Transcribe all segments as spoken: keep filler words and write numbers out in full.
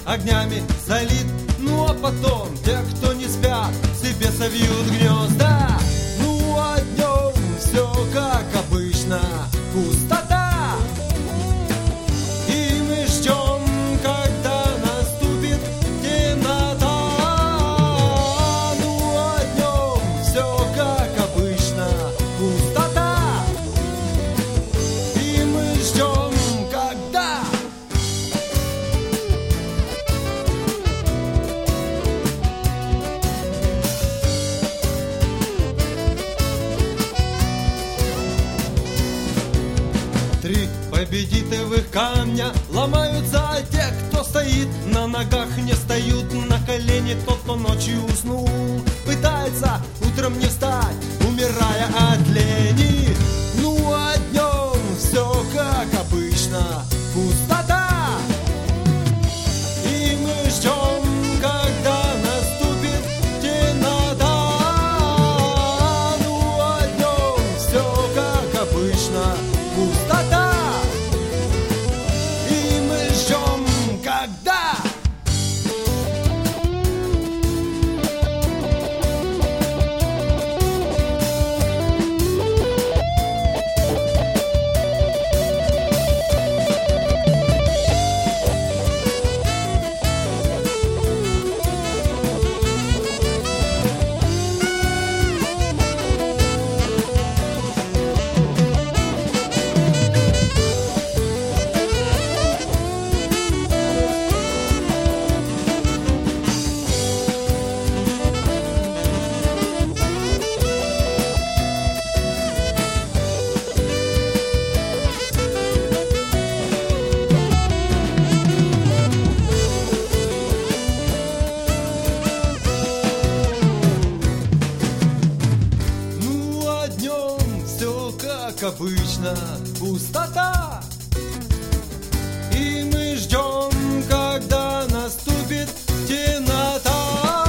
огнями залит. Ну а потом те, кто не спят, себе совьют гнезда. Ну а днем все как обычно, пустота. И мы ждем, когда наступит темнота. Ну а днем все как обычно, пустота. И мы ждем, когда. Три победителевых камня ломаются те, кто стоит на ногах, не встают на колени. Тот, кто ночью уснул, пытается утром не встать, умирая от лени. Ну а днем все как обычно, пустота. И мы ждем, когда наступит темнота. Ну а днем все как обычно, пустота. И мы ждем, когда. Ну а днем все как обычно, пустота. И мы ждем, когда наступит темнота.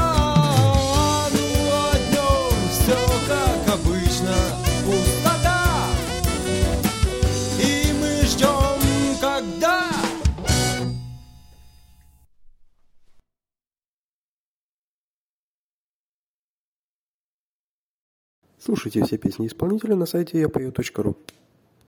Ну а днем все как обычно, пустота. И мы ждем, когда. Слушайте все песни исполнителя на сайте я пою точка ру.